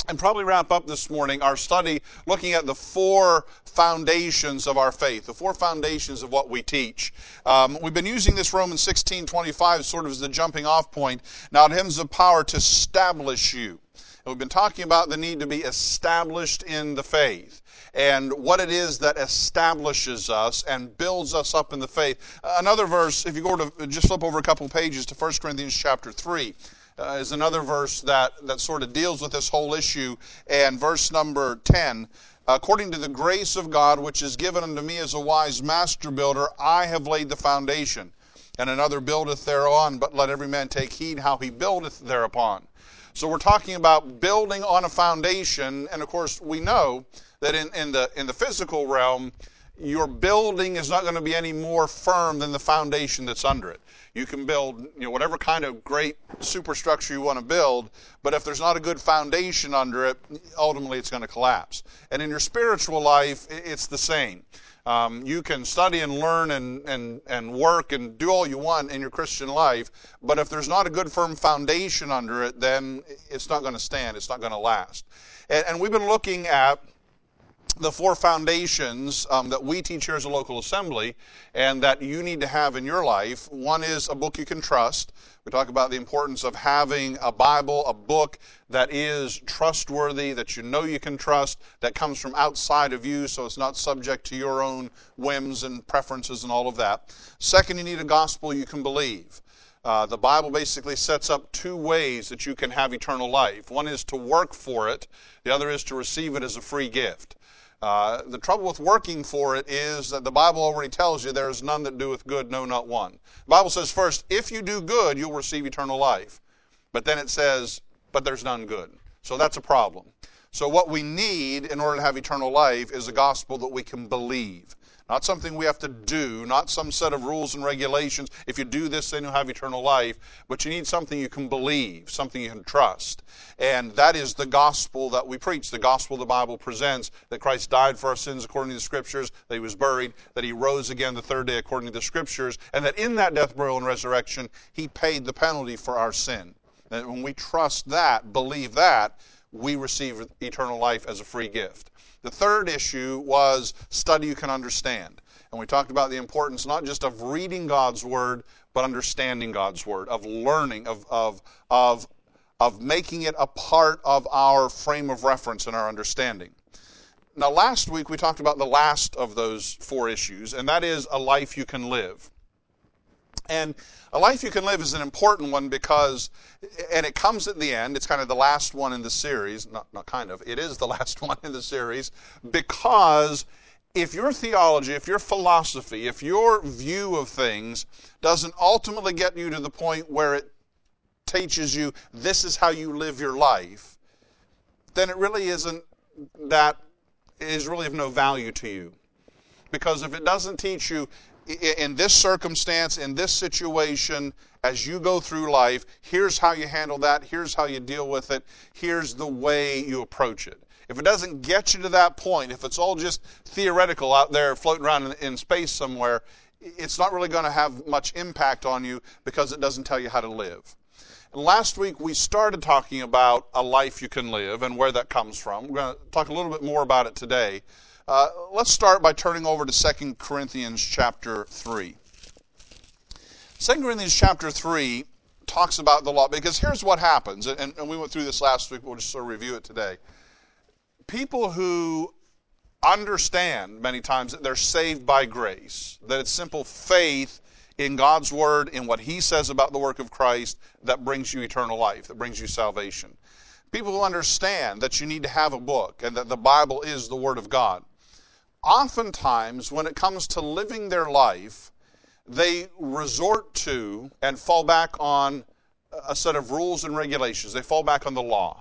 and probably wrap up this morning our study looking at the four foundations of our faith, the four foundations of what we teach. We've been using this Romans 16:25 sort of as the jumping off point. Now it has the power to establish you. And we've been talking about the need to be established in the faith and what it is that establishes us and builds us up in the faith. Another verse, if you go to just flip over a couple pages to 1 Corinthians chapter 3, is another verse that sort of deals with this whole issue. And verse number 10, according to the grace of God which is given unto me as a wise master builder, I have laid the foundation, and another buildeth thereon, but let every man take heed how he buildeth thereupon. So we're talking about building on a foundation, and of course we know that in the physical realm, your building is not going to be any more firm than the foundation that's under it. You can build, whatever kind of great superstructure you want to build, but if there's not a good foundation under it, ultimately it's going to collapse. And in your spiritual life, it's the same. You can study and learn and work and do all you want in your Christian life, but if there's not a good firm foundation under it, then it's not going to stand. It's not going to last. And we've been looking at the four foundations that we teach here as a local assembly and that you need to have in your life. One is a book you can trust. We talk about the importance of having a Bible, a book that is trustworthy, that you can trust, that comes from outside of you, so it's not subject to your own whims and preferences and all of that. Second, you need a gospel you can believe. The Bible basically sets up two ways that you can have eternal life. One is to work for it. The other is to receive it as a free gift. The trouble with working for it is that the Bible already tells you there is none that doeth good, no, not one. The Bible says first, if you do good, you'll receive eternal life. But then it says, but there's none good. So that's a problem. So what we need in order to have eternal life is a gospel that we can believe. Not something we have to do, not some set of rules and regulations. If you do this, then you'll have eternal life. But you need something you can believe, something you can trust. And that is the gospel that we preach, the gospel the Bible presents, that Christ died for our sins according to the Scriptures, that He was buried, that He rose again the third day according to the Scriptures, and that in that death, burial, and resurrection, He paid the penalty for our sin. And when we trust that, believe that, we receive eternal life as a free gift. The third issue was study you can understand. And we talked about the importance not just of reading God's Word, but understanding God's Word, of learning, of making it a part of our frame of reference and our understanding. Now, last week we talked about the last of those four issues, and that is a life you can live. And a life you can live is an important one because, and it comes at the end, it's kind of the last one in the series, not kind of, it is the last one in the series, because if your theology, if your philosophy, if your view of things doesn't ultimately get you to the point where it teaches you this is how you live your life, then it really isn't, that is really of no value to you. Because if it doesn't teach you in this circumstance, in this situation, as you go through life, here's how you handle that, here's how you deal with it, here's the way you approach it. If it doesn't get you to that point, if it's all just theoretical out there floating around in space somewhere, it's not really going to have much impact on you because it doesn't tell you how to live. And last week we started talking about a life you can live and where that comes from. We're going to talk a little bit more about it today. Let's start by turning over to 2 Corinthians chapter 3. 2 Corinthians chapter 3 talks about the law, because here's what happens, and we went through this last week, we'll just sort of review it today. People who understand many times that they're saved by grace, that it's simple faith in God's Word, in what He says about the work of Christ, that brings you eternal life, that brings you salvation. People who understand that you need to have a book and that the Bible is the Word of God. Oftentimes, when it comes to living their life, they resort to and fall back on a set of rules and regulations. They fall back on the law.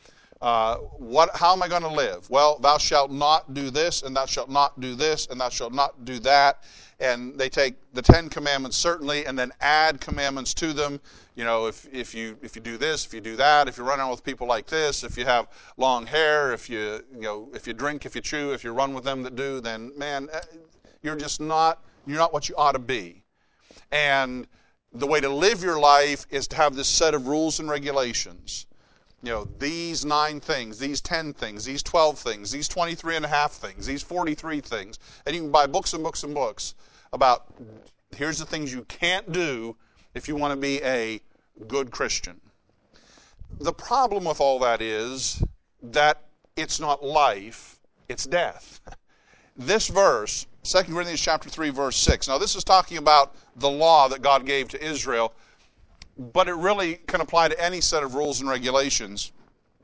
How am I going to live? Well, thou shalt not do this, and thou shalt not do this, and thou shalt not do that. And they take the 10 Commandments, certainly, and then add commandments to them. You know, if you do this, if you do that, if you run around with people like this, if you have long hair, if you drink, if you chew, if you run with them that do, then, man, you're not what you ought to be. And the way to live your life is to have this set of rules and regulations. these 9 things, these 10 things, these 12 things, these 23 and a half things, these 43 things. And you can buy books and books and books about here's the things you can't do if you want to be a good Christian. The problem with all that is that it's not life, it's death. This verse, 2 Corinthians chapter 3, verse 6. Now this is talking about the law that God gave to Israel, but it really can apply to any set of rules and regulations.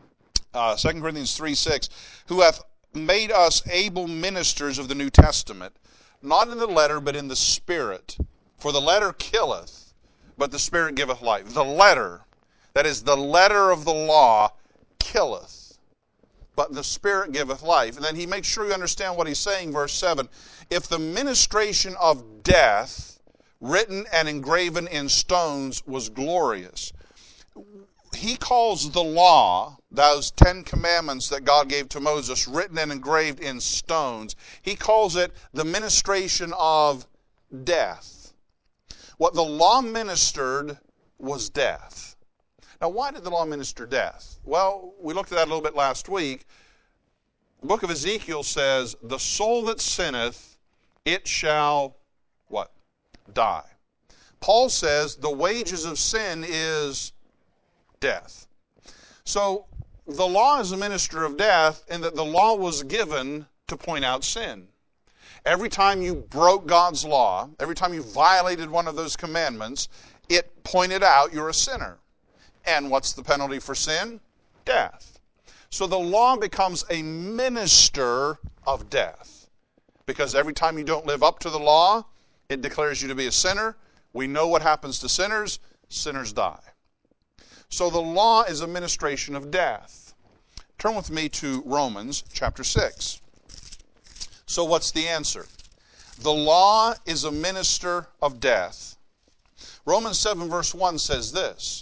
2 Corinthians 3, 6. Who hath made us able ministers of the New Testament, not in the letter, but in the Spirit. For the letter killeth, but the Spirit giveth life. The letter, that is the letter of the law, killeth, but the Spirit giveth life. And then he makes sure you understand what he's saying, verse 7. If the ministration of death, written and engraven in stones, was glorious. He calls the law, those 10 commandments that God gave to Moses, written and engraved in stones, he calls it the ministration of death. What the law ministered was death. Now, why did the law minister death? Well, we looked at that a little bit last week. The book of Ezekiel says, the soul that sinneth, it shall, what? Die. Paul says the wages of sin is death. So the law is a minister of death in that the law was given to point out sin. Every time you broke God's law, every time you violated one of those commandments, it pointed out you're a sinner. And what's the penalty for sin? Death. So the law becomes a minister of death. Because every time you don't live up to the law, it declares you to be a sinner. We know what happens to sinners. Sinners die. So the law is a ministration of death. Turn with me to Romans chapter 6. So what's the answer? The law is a minister of death. Romans 7 verse 1 says this.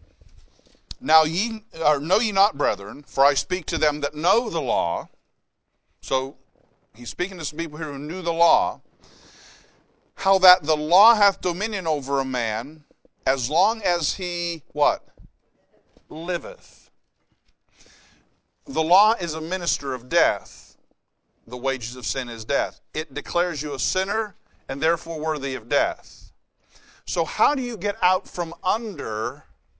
Now know ye not, brethren, for I speak to them that know the law. So he's speaking to some people here who knew the law. How that the law hath dominion over a man as long as he, what? Liveth. The law is a minister of death. The wages of sin is death. It declares you a sinner and therefore worthy of death. So how do you get out from under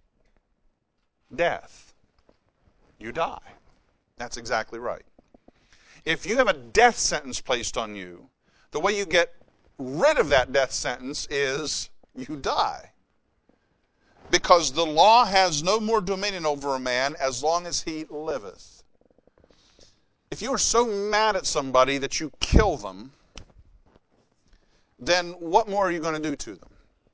death? You die. That's exactly right. If you have a death sentence placed on you, the way you get rid of that death sentence is you die. Because the law has no more dominion over a man as long as he liveth. If you are so mad at somebody that you kill them, then what more are you going to do to them?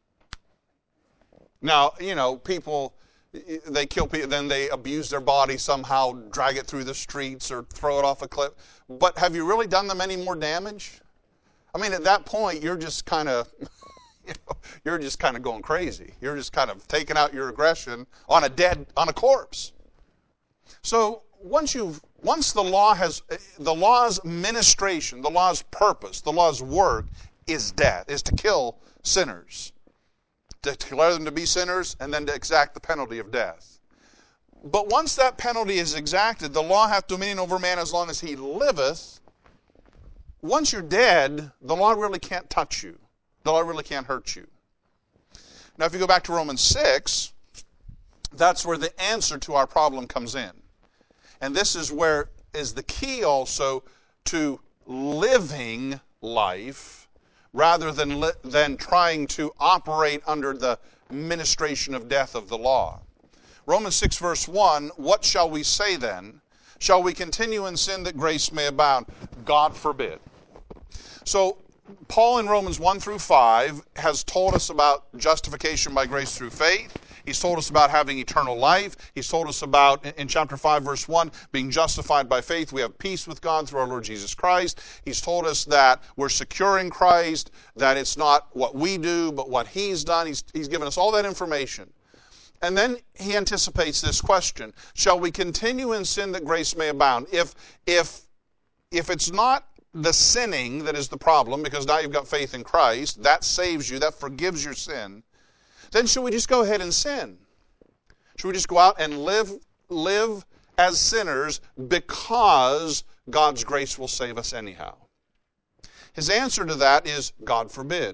Now, people, they kill people, then they abuse their body somehow, drag it through the streets or throw it off a cliff. But have you really done them any more damage? I mean, at that point, you're just kind of, going crazy. You're just kind of taking out your aggression on a corpse. So once the law's ministration, the law's purpose, the law's work is death, is to kill sinners, to declare them to be sinners, and then to exact the penalty of death. But once that penalty is exacted, the law hath dominion over man as long as he liveth. Once you're dead, the law really can't touch you. The law really can't hurt you. Now, if you go back to Romans 6, that's where the answer to our problem comes in. And this is where is the key also to living life rather than trying to operate under the ministration of death of the law. Romans 6 verse 1, what shall we say then? Shall we continue in sin that grace may abound? God forbid. So Paul in Romans 1 through 5 has told us about justification by grace through faith. He's told us about having eternal life. He's told us about, in chapter 5, verse 1, being justified by faith. We have peace with God through our Lord Jesus Christ. He's told us that we're secure in Christ, that it's not what we do, but what He's done. He's given us all that information. And then he anticipates this question. Shall we continue in sin that grace may abound? If it's not the sinning that is the problem, because now you've got faith in Christ, that saves you, that forgives your sin, then should we just go ahead and sin? Should we just go out and live live as sinners because God's grace will save us anyhow? His answer to that is, God forbid.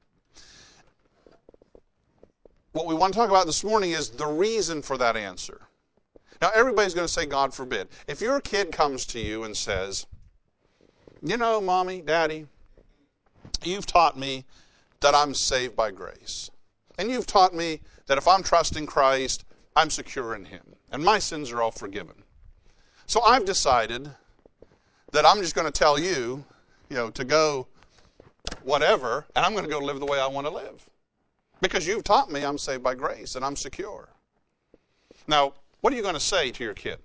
What we want to talk about this morning is the reason for that answer. Now, everybody's going to say, God forbid. If your kid comes to you and says, you know, Mommy, Daddy, you've taught me that I'm saved by grace. And you've taught me that if I'm trusting Christ, I'm secure in Him. And my sins are all forgiven. So I've decided that I'm just going to tell you, to go whatever, and I'm going to go live the way I want to live. Because you've taught me I'm saved by grace and I'm secure. Now, what are you going to say to your kid?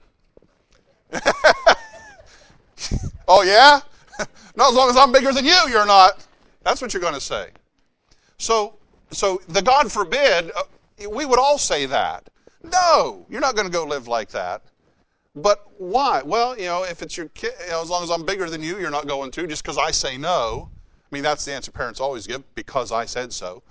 Oh, yeah? Not as long as I'm bigger than you, you're not. That's what you're going to say. So the God forbid, we would all say that. No, you're not going to go live like that. But why? Well, if it's your kid, as long as I'm bigger than you, you're not going to, just because I say no. I mean, that's the answer parents always give, because I said so.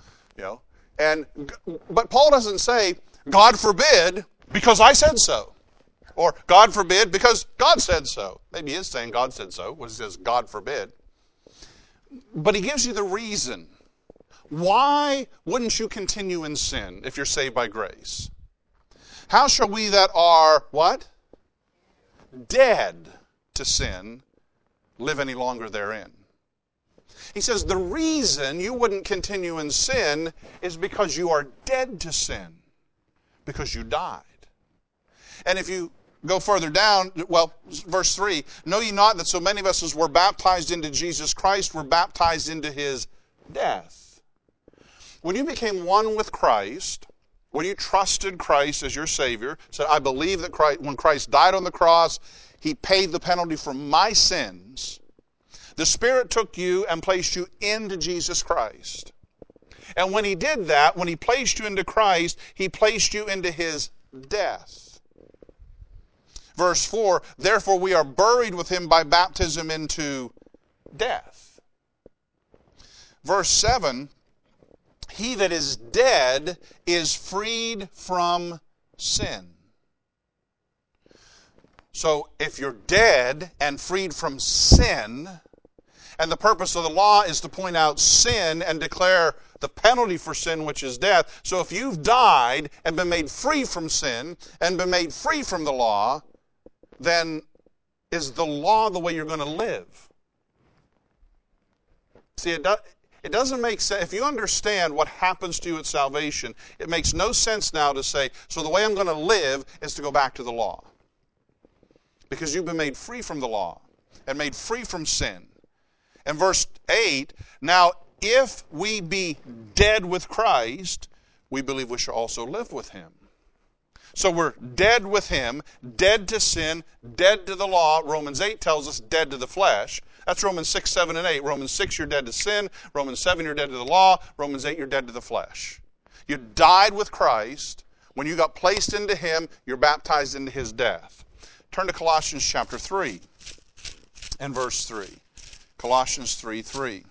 But Paul doesn't say, God forbid, because I said so. Or God forbid, because God said so. Maybe he is saying God said so, when he says God forbid. But he gives you the reason. Why wouldn't you continue in sin if you're saved by grace? How shall we that are, what? Dead to sin, live any longer therein? He says the reason you wouldn't continue in sin is because you are dead to sin, because you died. And if you go further down, verse 3, know ye not that so many of us as were baptized into Jesus Christ were baptized into His death? When you became one with Christ, when you trusted Christ as your Savior, said, I believe that when Christ died on the cross, He paid the penalty for my sins, the Spirit took you and placed you into Jesus Christ. And when He did that, when He placed you into Christ, He placed you into His death. Verse 4, therefore we are buried with Him by baptism into death. Verse 7, he that is dead is freed from sin. So if you're dead and freed from sin, and the purpose of the law is to point out sin and declare the penalty for sin, which is death. So if you've died and been made free from sin and been made free from the law, then is the law the way you're going to live? See, it doesn't make sense. If you understand what happens to you at salvation, it makes no sense now to say, so the way I'm going to live is to go back to the law. Because you've been made free from the law and made free from sin. And verse 8, now if we be dead with Christ, we believe we shall also live with Him. So we're dead with Him, dead to sin, dead to the law. Romans 8 tells us dead to the flesh. That's Romans 6, 7, and 8. Romans 6, you're dead to sin. Romans 7, you're dead to the law. Romans 8, you're dead to the flesh. You died with Christ. When you got placed into Him, you're baptized into His death. Turn to Colossians chapter 3 and verse 3. Colossians 3:3.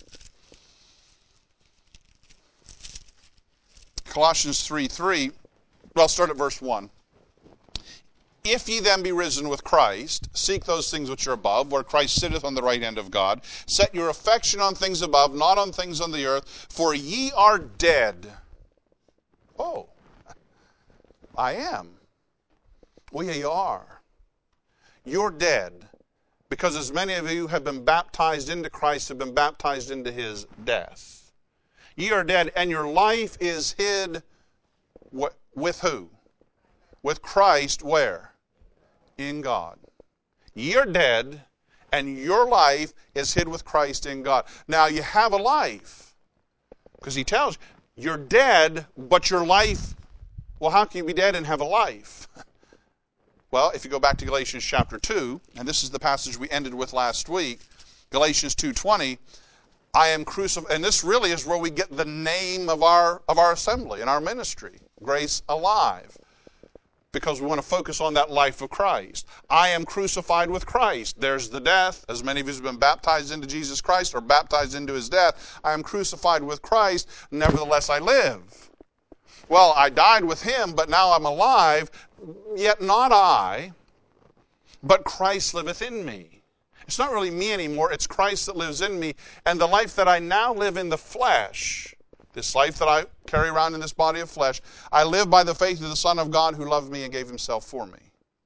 Colossians 3:3. Well, start at verse 1. If ye then be risen with Christ, seek those things which are above, where Christ sitteth on the right hand of God. Set your affection on things above, not on things on the earth, for ye are dead. Oh, I am. Well, yeah, you are. You're dead. Because as many of you have been baptized into Christ, have been baptized into His death. Ye are dead, and your life is hid with who? With Christ where? In God. Ye are dead, and your life is hid with Christ in God. Now you have a life. Because He tells you, you're dead, but your life, well, how can you be dead and have a life? Well, if you go back to Galatians chapter 2, and this is the passage we ended with last week, Galatians 2:20, I am crucified, and this really is where we get the name of our assembly and our ministry, Grace Alive, because we want to focus on that life of Christ. I am crucified with Christ. There's the death. As many of you have been baptized into Jesus Christ or baptized into His death, I am crucified with Christ, nevertheless I live. well, I died with him, but now I'm alive, yet not I, but Christ liveth in me. It's not really me anymore, it's Christ that lives in me, and the life that I now live in the flesh, this life that I carry around in this body of flesh, I live by the faith of the Son of God who loved me and gave himself for me.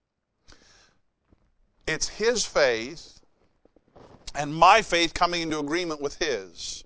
It's his faith and my faith coming into agreement with his.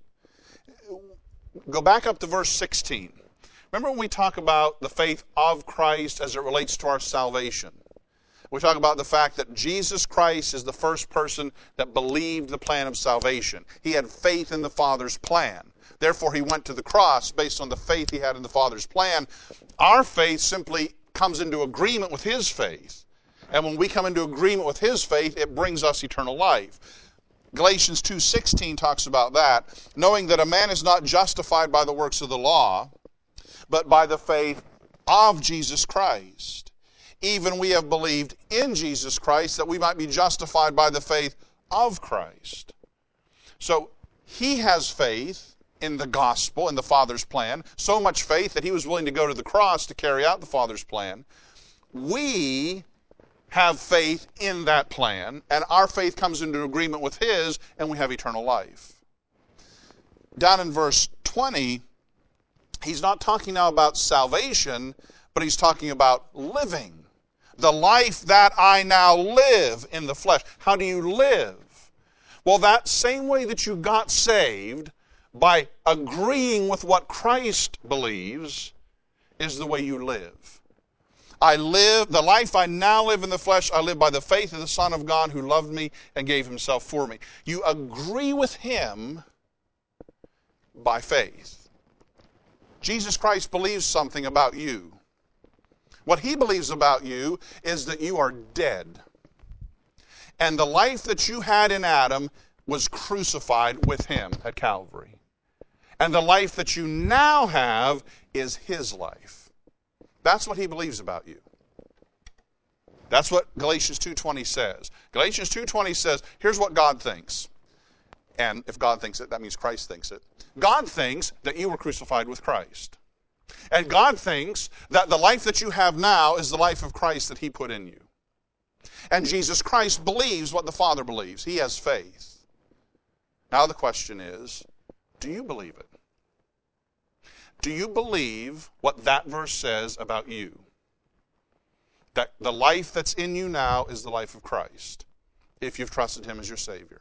Go back up to verse 16. Remember when we talk about the faith of Christ as it relates to our salvation? We talk about the fact that Jesus Christ is the first person that believed the plan of salvation. He had faith in the Father's plan. Therefore, he went to the cross based on the faith he had in the Father's plan. Our faith simply comes into agreement with his faith. And when we come into agreement with his faith, it brings us eternal life. Galatians 2:16 talks about that, knowing that a man is not justified by the works of the law, but by the faith of Jesus Christ. Even we have believed in Jesus Christ that we might be justified by the faith of Christ. So he has faith in the gospel, in the Father's plan, so much faith that he was willing to go to the cross to carry out the Father's plan. We have faith in that plan, and our faith comes into agreement with his, and we have eternal life. Down in verse 20, he's not talking now about salvation, but he's talking about living. The life that I now live in the flesh. How do you live? Well, that same way that you got saved, by agreeing with what Christ believes, is the way you live. The life I now live in the flesh, I live by the faith of the Son of God who loved me and gave himself for me. You agree with him by faith. Jesus Christ believes something about you. What he believes about you is that you are dead. And the life that you had in Adam was crucified with him at Calvary. And the life that you now have is his life. That's what he believes about you. That's what Galatians 2:20 says. Galatians 2:20 says, here's what God thinks. And if God thinks it, that means Christ thinks it. God thinks that you were crucified with Christ. And God thinks that the life that you have now is the life of Christ that he put in you. And Jesus Christ believes what the Father believes. He has faith. Now the question is, do you believe it? Do you believe what that verse says about you? That the life that's in you now is the life of Christ, if you've trusted him as your Savior.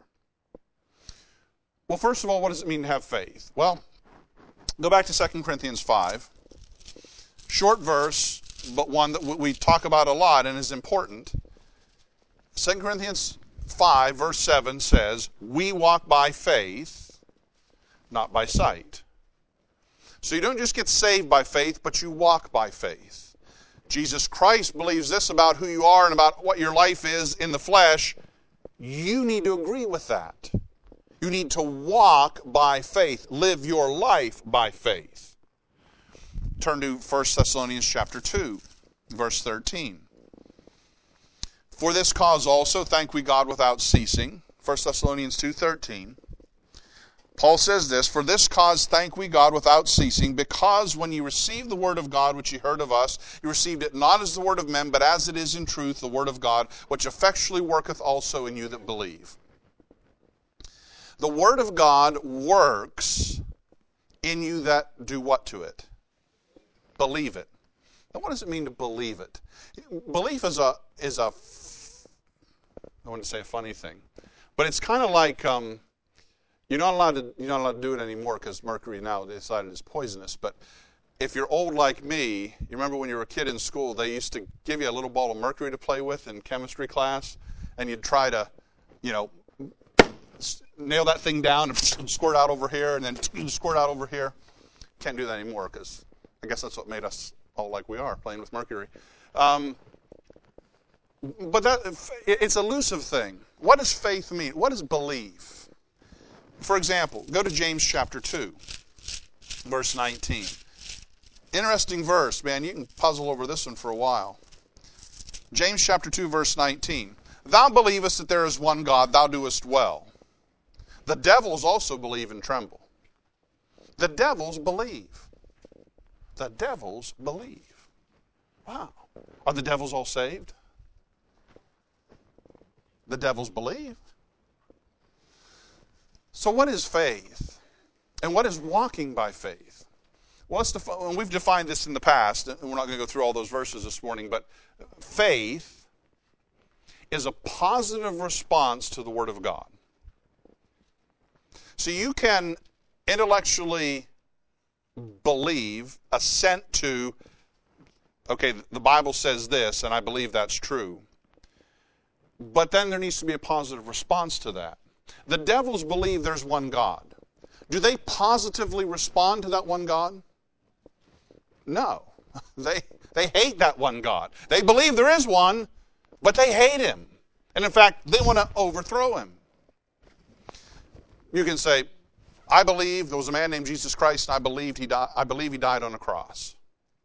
Well, first of all, what does it mean to have faith? Well, go back to 2 Corinthians 5. Short verse, but one that we talk about a lot and is important. 2 Corinthians 5, verse 7 says, we walk by faith, not by sight. So you don't just get saved by faith, but you walk by faith. Jesus Christ believes this about who you are and about what your life is in the flesh. You need to agree with that. You need to walk by faith. Live your life by faith. Turn to 1 Thessalonians chapter 2, verse 13. For this cause also thank we God without ceasing. 1 Thessalonians 2:13. Paul says this, for this cause thank we God without ceasing, because when you received the word of God which you heard of us, you received it not as the word of men, but as it is in truth, the word of God, which effectually worketh also in you that believe. The word of God works in you that do what to it? Believe it. Now what does it mean to believe it? Belief is I wouldn't say a funny thing, but it's kind of like, you're not allowed to do it anymore because mercury now they decided is poisonous. But if you're old like me, you remember when you were a kid in school, they used to give you a little ball of mercury to play with in chemistry class, and you'd try to, nail that thing down and squirt out over here, and then squirt out over here. Can't do that anymore because I guess that's what made us all like we are, playing with mercury. But it's an elusive thing. What does faith mean? What is belief? For example, go to James chapter 2, verse 19. Interesting verse, man. You can puzzle over this one for a while. James chapter 2, verse 19. Thou believest that there is one God, thou doest well. The devils also believe and tremble. The devils believe. the devils believe. Wow. Are the devils all saved? The devils believe. So what is faith? And what is walking by faith? Well, and we've defined this in the past, and we're not going to go through all those verses this morning, but faith is a positive response to the Word of God. So you can intellectually believe, assent to, okay, the Bible says this, and I believe that's true. But then there needs to be a positive response to that. The devils believe there's one God. Do they positively respond to that one God? No. They hate that one God. They believe there is one, but they hate him. And in fact, they want to overthrow him. You can say, I believe there was a man named Jesus Christ, and I believe he died on a cross.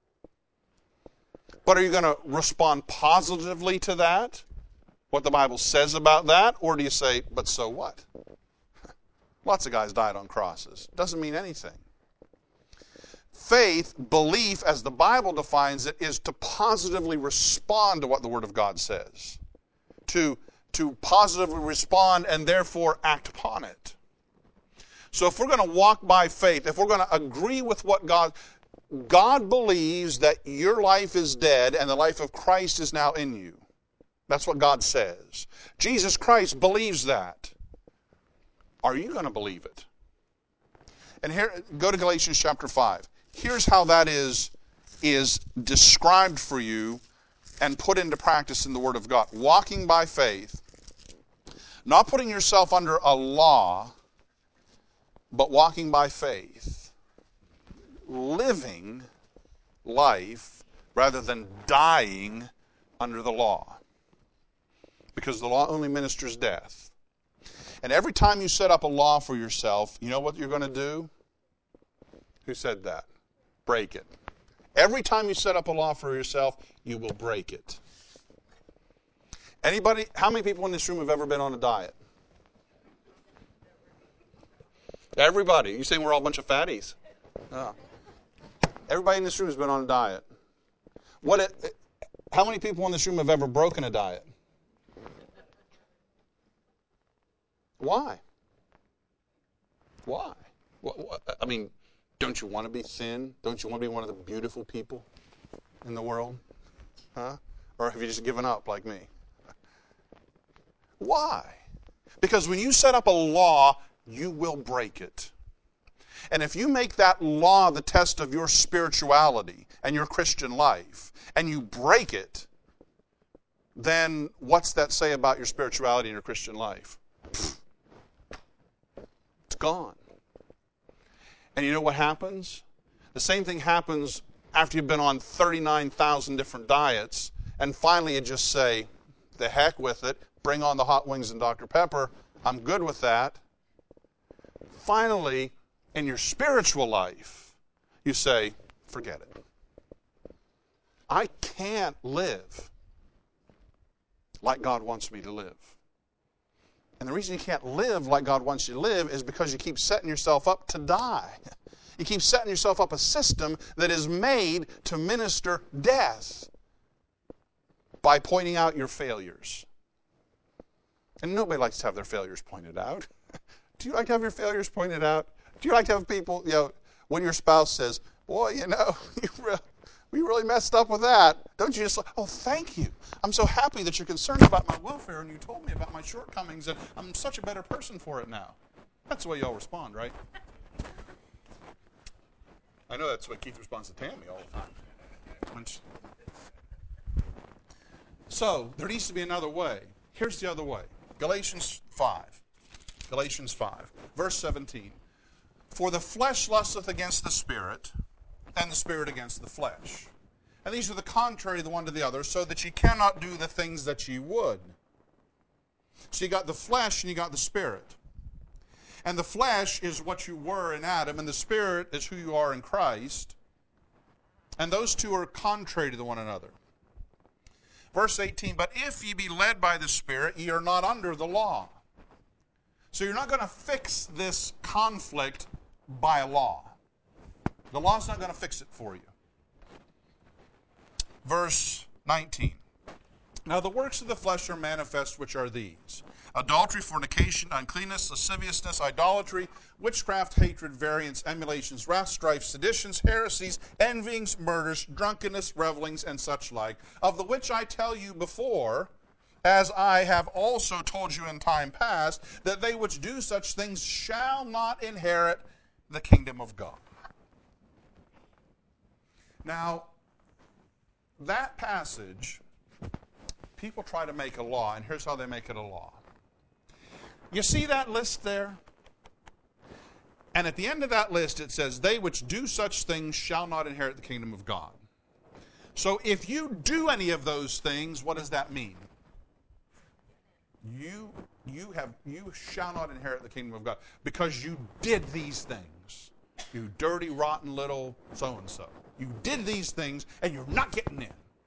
But are you going to respond positively to that? What the Bible says about that? Or do you say, but so what? Lots of guys died on crosses. Doesn't mean anything. Faith, belief, as the Bible defines it, is to positively respond to what the Word of God says. To positively respond and therefore act upon it. So if we're going to walk by faith, if we're going to agree with what God believes that your life is dead and the life of Christ is now in you. That's what God says. Jesus Christ believes that. Are you going to believe it? And here, go to Galatians chapter 5. Here's how that is described for you and put into practice in the Word of God. Walking by faith, not putting yourself under a law, but walking by faith. Living life rather than dying under the law. Because the law only ministers death. And every time you set up a law for yourself, you know what you're going to do? Who said that? Break it. Every time you set up a law for yourself, you will break it. Anybody? How many people in this room have ever been on a diet? Everybody. You saying we're all a bunch of fatties? No. Everybody in this room has been on a diet. How many people in this room have ever broken a diet? Why? Why? I mean, don't you want to be thin? Don't you want to be one of the beautiful people in the world? Huh? Or have you just given up like me? Why? Because when you set up a law, you will break it. And if you make that law the test of your spirituality and your Christian life, and you break it, then what's that say about your spirituality and your Christian life? It's gone. And you know what happens? The same thing happens after you've been on 39,000 different diets, and finally you just say, the heck with it, bring on the hot wings and Dr. Pepper, I'm good with that. Finally, in your spiritual life, you say, forget it. I can't live like God wants me to live. And the reason you can't live like God wants you to live is because you keep setting yourself up to die. You keep setting yourself up a system that is made to minister death by pointing out your failures. And nobody likes to have their failures pointed out. Do you like to have your failures pointed out? Do you like to have people, when your spouse says, boy, we really messed up with that. Don't you just, oh, thank you. I'm so happy that you're concerned about my welfare and you told me about my shortcomings and I'm such a better person for it now. That's the way y'all respond, right? I know that's the way Keith responds to Tammy all the time. So, there needs to be another way. Here's the other way. Galatians 5. Verse 17. For the flesh lusteth against the Spirit, and the Spirit against the flesh. And these are the contrary the one to the other, so that ye cannot do the things that ye would. So you got the flesh and you got the Spirit. And the flesh is what you were in Adam, and the Spirit is who you are in Christ. And those two are contrary to one another. Verse 18, but if ye be led by the Spirit, ye are not under the law. So you're not going to fix this conflict by a law. The law's not going to fix it for you. verse 19. Now the works of the flesh are manifest, which are these: adultery, fornication, uncleanness, lasciviousness, idolatry, witchcraft, hatred, variance, emulations, wrath, strife, seditions, heresies, envyings, murders, drunkenness, revelings, and such like, of the which I tell you before, as I have also told you in time past, that they which do such things shall not inherit the kingdom of God. Now, that passage, people try to make a law, and here's how they make it a law. You see that list there? And at the end of that list it says, they which do such things shall not inherit the kingdom of God. So if you do any of those things, what does that mean? You shall not inherit the kingdom of God because you did these things. You dirty, rotten little so-and-so. You did these things and you're not getting in.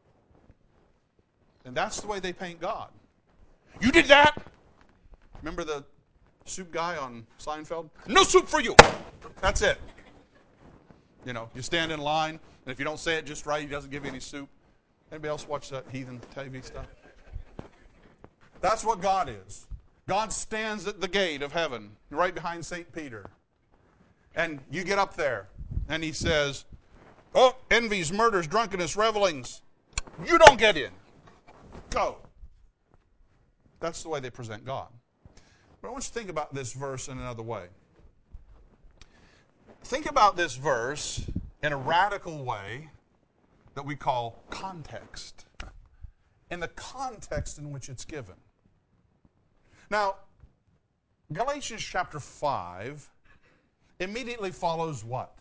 And that's the way they paint God. You did that. Remember the soup guy on Seinfeld? No soup for you. That's it. You know, you stand in line, and if you don't say it just right, he doesn't give you any soup. Anybody else watch that heathen TV stuff? That's what God is. God stands at the gate of heaven, right behind St. Peter. And you get up there, and he says, oh, envies, murders, drunkenness, revelings. You don't get in. Go. That's the way they present God. But I want you to think about this verse in another way. Think about this verse in a radical way that we call context. In the context in which it's given. Now, Galatians chapter 5 immediately follows what?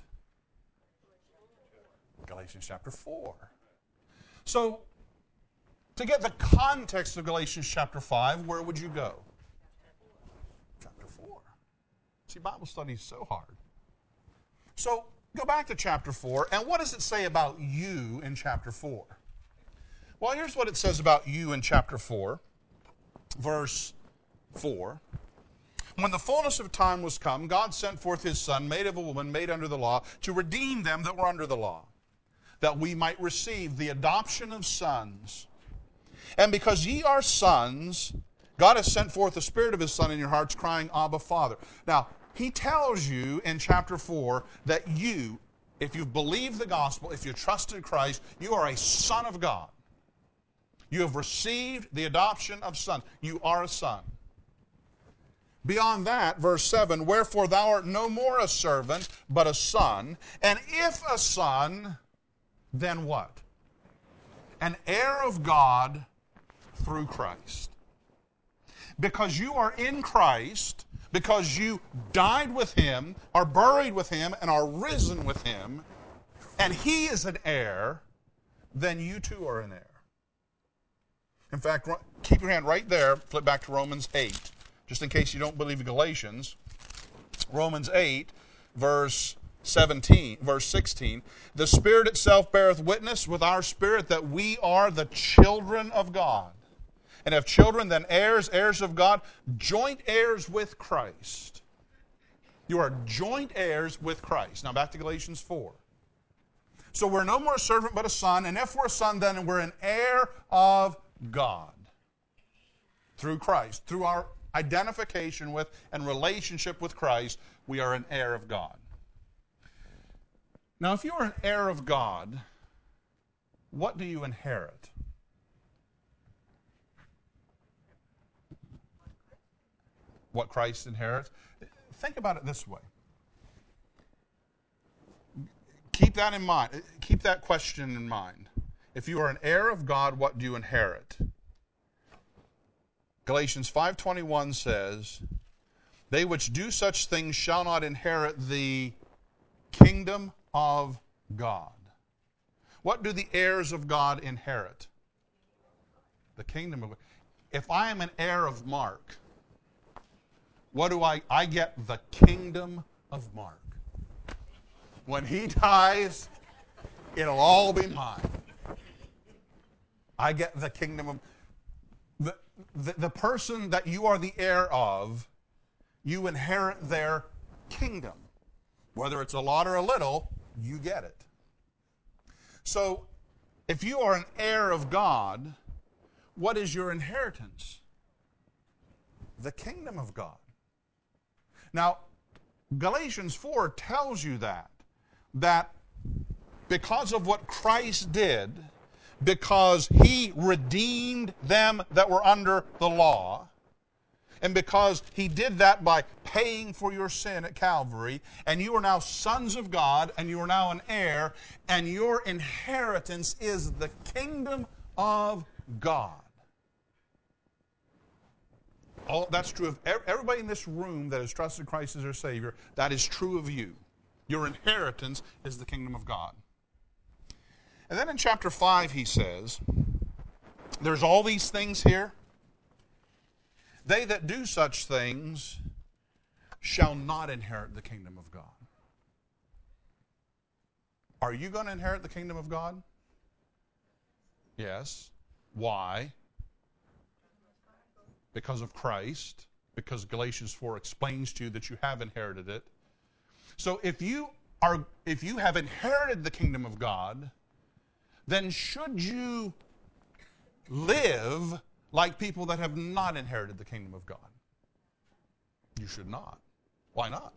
Galatians chapter 4. So, to get the context of Galatians chapter 5, where would you go? Chapter 4. See, Bible study is so hard. So, go back to chapter 4, and what does it say about you in chapter 4? Well, here's what it says about you in chapter 4, verse 4. When the fullness of time was come, God sent forth his Son, made of a woman, made under the law, to redeem them that were under the law, that we might receive the adoption of sons. And because ye are sons, God has sent forth the Spirit of his Son in your hearts, crying, Abba, Father. Now, he tells you in chapter 4 that you, if you've believed the gospel, if you trusted Christ, you are a son of God. You have received the adoption of sons. You are a son. Beyond that, verse 7, wherefore thou art no more a servant, but a son. And if a son, then what? An heir of God through Christ. Because you are in Christ, because you died with him, are buried with him, and are risen with him, and he is an heir, then you too are an heir. In fact, keep your hand right there, flip back to Romans 8. Just in case you don't believe Galatians, Romans 8, verse 16. The Spirit itself beareth witness with our spirit that we are the children of God. And if children, then heirs, heirs of God, joint heirs with Christ. You are joint heirs with Christ. Now back to Galatians 4. So we're no more a servant but a son, and if we're a son, then we're an heir of God. Through Christ, through our identification with and relationship with Christ, we are an heir of God. Now, if you are an heir of God, what do you inherit? What Christ inherits? Think about it this way. Keep that in mind. Keep that question in mind. If you are an heir of God, what do you inherit? Galatians 5:21 says, they which do such things shall not inherit the kingdom of God. What do the heirs of God inherit? The kingdom of God. If I am an heir of Mark, what do I get? The kingdom of Mark. When he dies, it'll all be mine. I get the kingdom of the person that you are the heir of, you inherit their kingdom. Whether it's a lot or a little, you get it. So, If you are an heir of God, what is your inheritance? The kingdom of God. Now, Galatians 4 tells you that because of what Christ did, because he redeemed them that were under the law, and because he did that by paying for your sin at Calvary, and you are now sons of God, and you are now an heir, and your inheritance is the kingdom of God. All that's true of everybody in this room that has trusted Christ as their Savior. That is true of you. Your inheritance is the kingdom of God. And then in chapter 5 he says, there's all these things here. They that do such things shall not inherit the kingdom of God. Are you going to inherit the kingdom of God? Yes. Why? Because of Christ. Because Galatians 4 explains to you that you have inherited it. So if you have inherited the kingdom of God, then should you live like people that have not inherited the kingdom of God? You should not. Why not?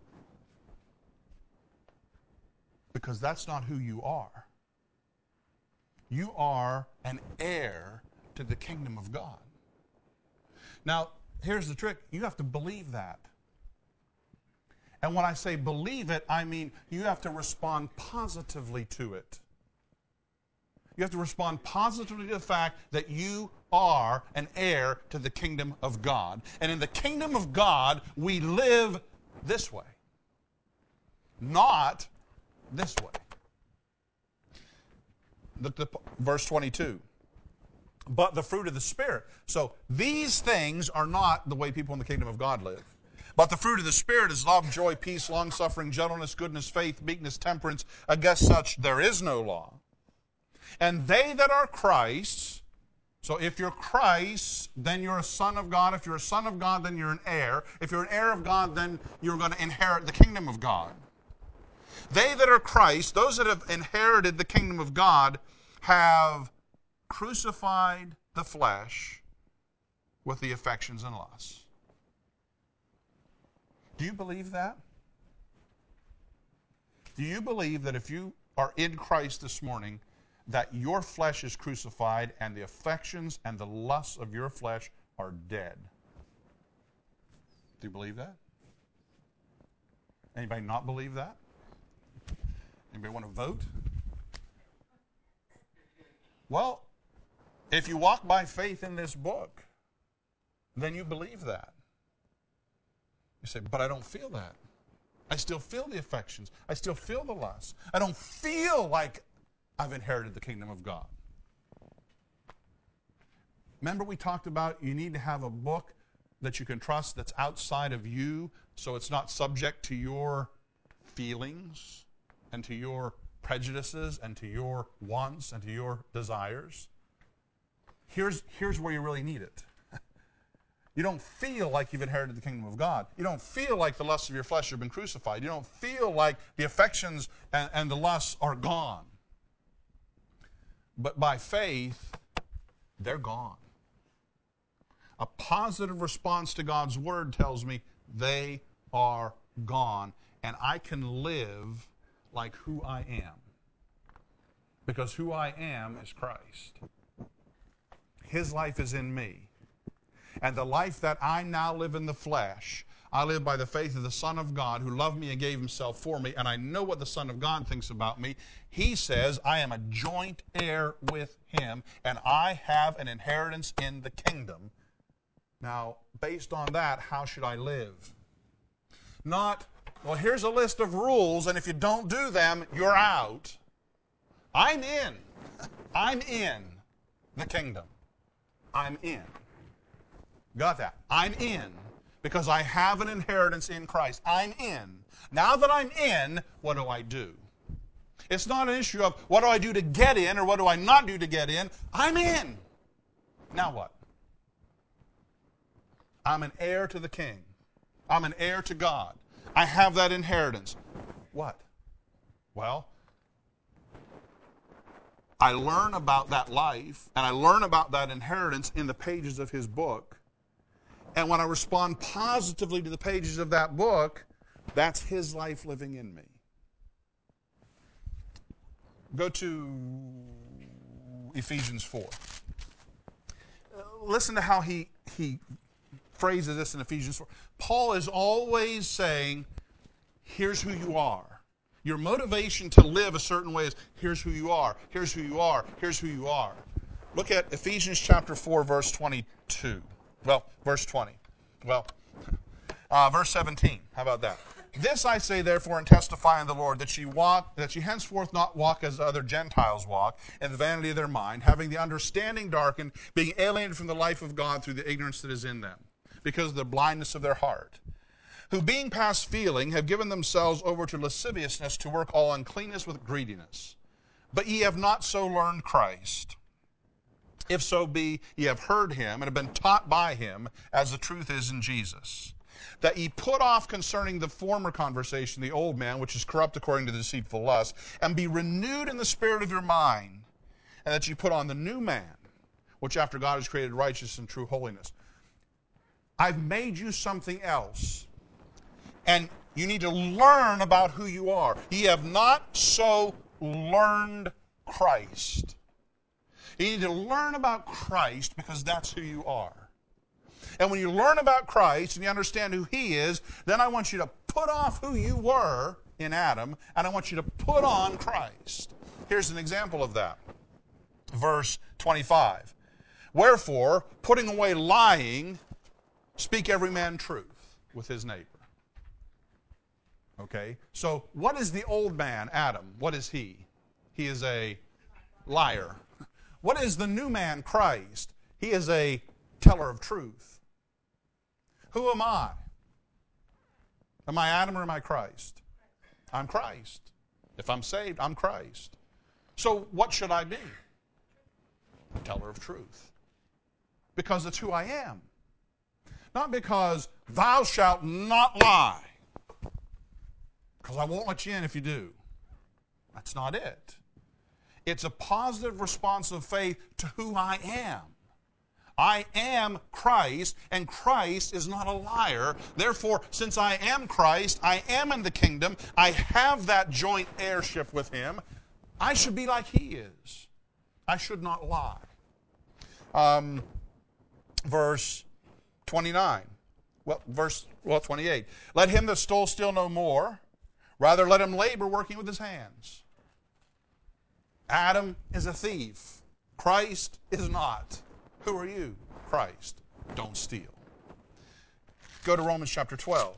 Because that's not who you are. You are an heir to the kingdom of God. Now, here's the trick. You have to believe that. And when I say believe it, I mean you have to respond positively to it. You have to respond positively to the fact that you are an heir to the kingdom of God. And in the kingdom of God, we live this way, not this way. Verse 22. But the fruit of the Spirit. So these things are not the way people in the kingdom of God live. But the fruit of the Spirit is love, joy, peace, long-suffering, gentleness, goodness, faith, meekness, temperance. Against such there is no law. And they that are Christ's, so if you're Christ, then you're a son of God. If you're a son of God, then you're an heir. If you're an heir of God, then you're going to inherit the kingdom of God. They that are Christ, those that have inherited the kingdom of God, have crucified the flesh with the affections and lusts. Do you believe that? Do you believe that if you are in Christ this morning, that your flesh is crucified and the affections and the lusts of your flesh are dead? Do you believe that? Anybody not believe that? Anybody want to vote? Well, if you walk by faith in this book, then you believe that. You say, but I don't feel that. I still feel the affections. I still feel the lust. I don't feel like I've inherited the kingdom of God. Remember we talked about you need to have a book that you can trust that's outside of you, so it's not subject to your feelings and to your prejudices and to your wants and to your desires. Here's where you really need it. You don't feel like you've inherited the kingdom of God. You don't feel like the lusts of your flesh have been crucified. You don't feel like the affections and the lusts are gone. But by faith, they're gone. A positive response to God's word tells me they are gone, and I can live like who I am. Because who I am is Christ. His life is in me. And the life that I now live in the flesh, I live by the faith of the Son of God who loved me and gave himself for me, and I know what the Son of God thinks about me. He says, I am a joint heir with him, and I have an inheritance in the kingdom. Now, based on that, how should I live? Not, well, here's a list of rules, and if you don't do them, you're out. I'm in. I'm in the kingdom. I'm in. Got that? I'm in because I have an inheritance in Christ. I'm in. Now that I'm in, what do I do? It's not an issue of what do I do to get in or what do I not do to get in. I'm in. Now what? I'm an heir to the King. I'm an heir to God. I have that inheritance. What? Well, I learn about that life, and I learn about that inheritance in the pages of his book. And when I respond positively to the pages of that book, that's his life living in me. Go to Ephesians 4. Listen to how he phrases this in Ephesians 4. Paul is always saying, here's who you are. Your motivation to live a certain way is, here's who you are, here's who you are, here's who you are. Look at Ephesians chapter 4, verse 22. Well, verse 20. Well, verse 17. How about that? This I say, therefore, and testify in the Lord, that ye henceforth not walk as other Gentiles walk, in the vanity of their mind, having the understanding darkened, being alienated from the life of God through the ignorance that is in them, because of the blindness of their heart, who being past feeling have given themselves over to lasciviousness, to work all uncleanness with greediness. But ye have not so learned Christ. If so be ye have heard him, and have been taught by him, as the truth is in Jesus, that ye put off concerning the former conversation the old man, which is corrupt according to the deceitful lust, and be renewed in the spirit of your mind, and that ye put on the new man, which after God is created righteous and true holiness. I've made you something else, and you need to learn about who you are. Ye have not so learned Christ. You need to learn about Christ, because that's who you are. And when you learn about Christ and you understand who he is, then I want you to put off who you were in Adam, and I want you to put on Christ. Here's an example of that. Verse 25. Wherefore, putting away lying, speak every man truth with his neighbor. Okay? So, what is the old man, Adam? What is he? He is a liar. What is the new man, Christ? He is a teller of truth. Who am I? Am I Adam or am I Christ? I'm Christ. If I'm saved, I'm Christ. So what should I be? A teller of truth. Because it's who I am. Not because thou shalt not lie. Because I won't let you in if you do. That's not it. It's a positive response of faith to who I am. I am Christ, and Christ is not a liar. Therefore, since I am Christ, I am in the kingdom, I have that joint heirship with him, I should be like he is. I should not lie. Verse 29. 28. Let him that stole steal no more. Rather, let him labor working with his hands. Adam is a thief. Christ is not. Who are you? Christ. Don't steal. Go to Romans chapter 12.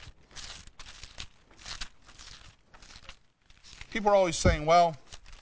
People are always saying, well,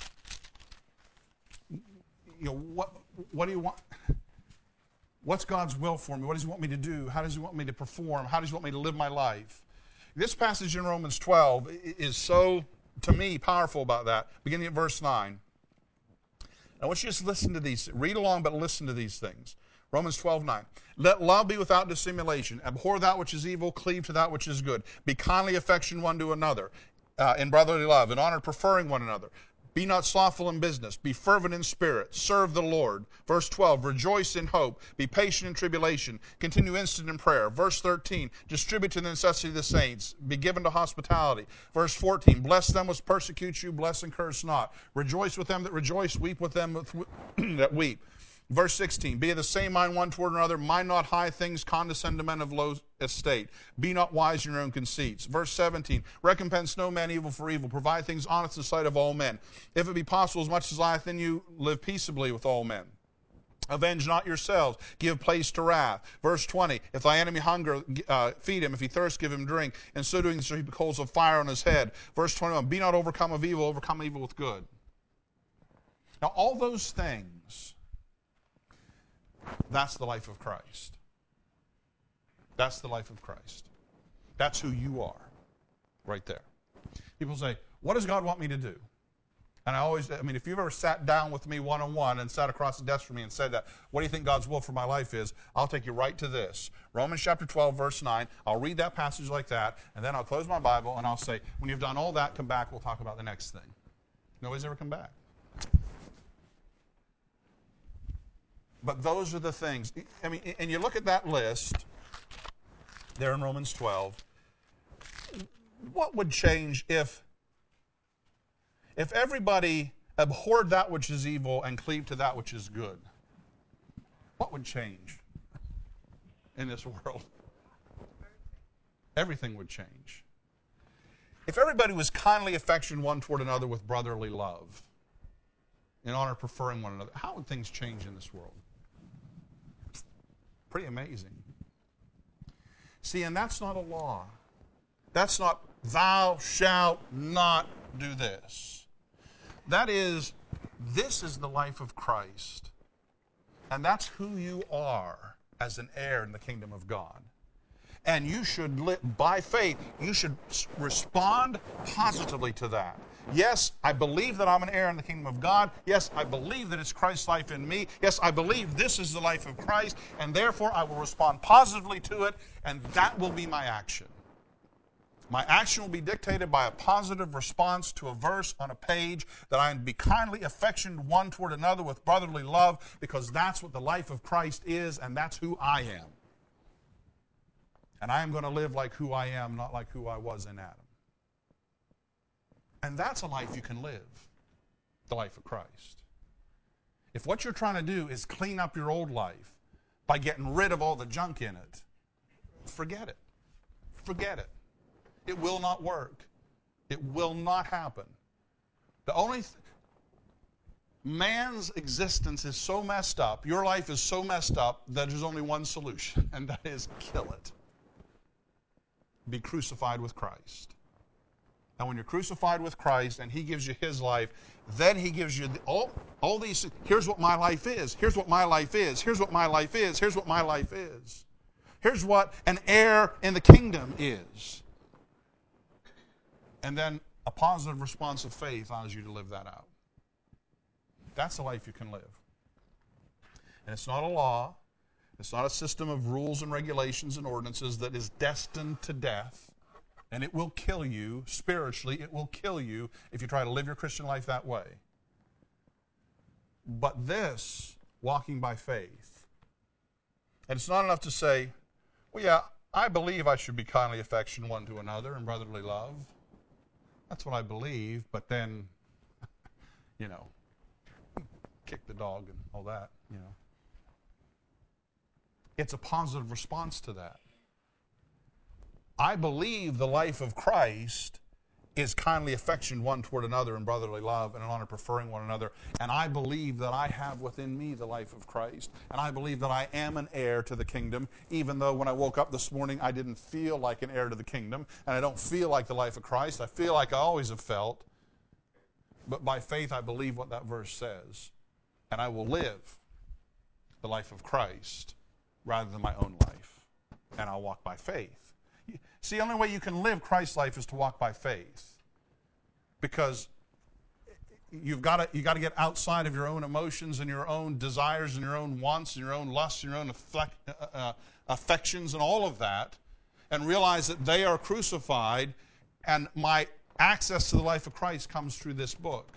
what do you want? What's God's will for me? What does he want me to do? How does he want me to perform? How does he want me to live my life? This passage in Romans 12 is so, to me, powerful about that. Beginning at verse 9. I want you to just listen to these. Read along, but listen to these things. Romans 12:9. Let love be without dissimulation. Abhor that which is evil, cleave to that which is good. Be kindly affectioned one to another in brotherly love, in honor preferring one another. Be not slothful in business. Be fervent in spirit. Serve the Lord. Verse 12, rejoice in hope. Be patient in tribulation. Continue instant in prayer. Verse 13, distribute to the necessity of the saints. Be given to hospitality. Verse 14, bless them which persecute you. Bless and curse not. Rejoice with them that rejoice. Weep with them that weep. Verse 16, be of the same mind one toward another. Mind not high things, condescend to men of low estate. Be not wise in your own conceits. Verse 17, recompense no man evil for evil. Provide things honest in the sight of all men. If it be possible, as much as lieth in you, live peaceably with all men. Avenge not yourselves. Give place to wrath. Verse 20, if thy enemy hunger, feed him. If he thirst, give him drink. And so doing, so he coals of fire on his head. Verse 21, be not overcome of evil, overcome evil with good. Now, all those things, that's the life of Christ. That's the life of Christ. That's who you are, right there. People say, what does God want me to do? And if you've ever sat down with me one-on-one and sat across the desk from me and said that, what do you think God's will for my life is? I'll take you right to this. Romans chapter 12, verse 9. I'll read that passage like that, and then I'll close my Bible and I'll say, when you've done all that, come back, we'll talk about the next thing. Nobody's ever come back. But those are the things. I mean, and you look at that list there in Romans 12. What would change if everybody abhorred that which is evil and cleaved to that which is good? What would change in this world? Everything would change. If everybody was kindly affectioned one toward another with brotherly love, in honor preferring one another, how would things change in this world? Pretty amazing. See, and that's not a law. That's not, thou shalt not do this. This is the life of Christ. And that's who you are as an heir in the kingdom of God. And you should live by faith. You should respond positively to that. Yes, I believe that I'm an heir in the kingdom of God. Yes, I believe that it's Christ's life in me. Yes, I believe this is the life of Christ, and therefore I will respond positively to it, and that will be my action. My action will be dictated by a positive response to a verse on a page, that I be kindly affectioned one toward another with brotherly love, because that's what the life of Christ is, and that's who I am. And I am going to live like who I am, not like who I was in Adam. And that's a life you can live, the life of Christ. If what you're trying to do is clean up your old life by getting rid of all the junk in it, forget it. Forget it. It will not work. It will not happen. Man's existence is so messed up, your life is so messed up, that there's only one solution, and that is kill it. Be crucified with Christ. And when you're crucified with Christ and He gives you His life, then He gives you all these. Here's what my life is. Here's what my life is. Here's what my life is. Here's what my life is. Here's what an heir in the kingdom is. And then a positive response of faith allows you to live that out. That's the life you can live. And it's not a law. It's not a system of rules and regulations and ordinances that is destined to death. And it will kill you spiritually. It will kill you if you try to live your Christian life that way. But this, walking by faith, and it's not enough to say, well, yeah, I believe I should be kindly affectioned one to another in brotherly love. That's what I believe, but then, kick the dog and all that, It's a positive response to that. I believe the life of Christ is kindly affection one toward another in brotherly love and in honor preferring one another. And I believe that I have within me the life of Christ. And I believe that I am an heir to the kingdom, even though when I woke up this morning, I didn't feel like an heir to the kingdom. And I don't feel like the life of Christ. I feel like I always have felt. But by faith, I believe what that verse says. And I will live the life of Christ rather than my own life. And I'll walk by faith. See, the only way you can live Christ's life is to walk by faith. Because you've got to get outside of your own emotions and your own desires and your own wants and your own lusts and your own affections and all of that, and realize that they are crucified, and my access to the life of Christ comes through this book.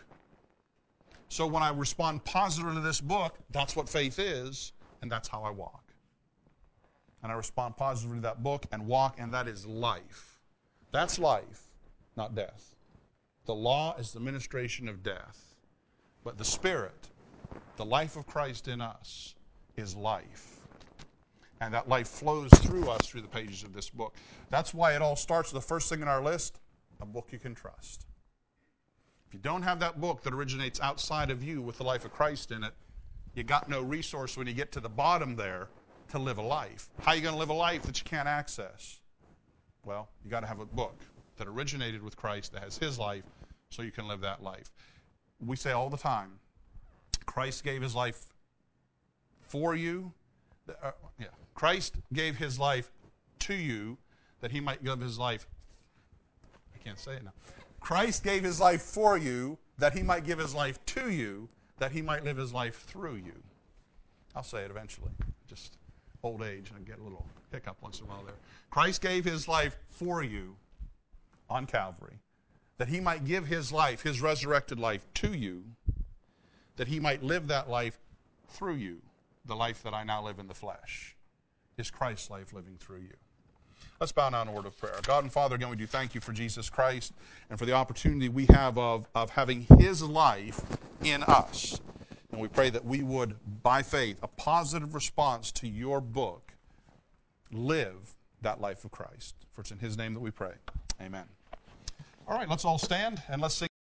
So when I respond positively to this book, that's what faith is, and that's how I walk. And I respond positively to that book and walk, and that is life. That's life, not death. The law is the ministration of death. But the Spirit, the life of Christ in us, is life. And that life flows through us through the pages of this book. That's why it all starts with the first thing in our list, a book you can trust. If you don't have that book that originates outside of you with the life of Christ in it, you got no resource when you get to the bottom there to live a life. How are you going to live a life that you can't access? Well, you got to have a book that originated with Christ, that has His life, so you can live that life. We say all the time, Christ gave His life for you. Christ gave His life to you that He might give His life. I can't say it now. Christ gave His life for you that He might give His life to you, that He might live His life through you. I'll say it eventually. Just old age, and I get a little hiccup once in a while there. Christ gave His life for you on Calvary, that He might give His life, His resurrected life, to you, that He might live that life through you. the life that I now live in the flesh is Christ's life living through you. Let's bow down in a word of prayer. God and Father, again, we do thank you for Jesus Christ and for the opportunity we have of having his life in us. And we pray that we would, by faith, a positive response to your book, live that life of Christ. For it's in his name that we pray. Amen. All right, let's all stand and let's sing.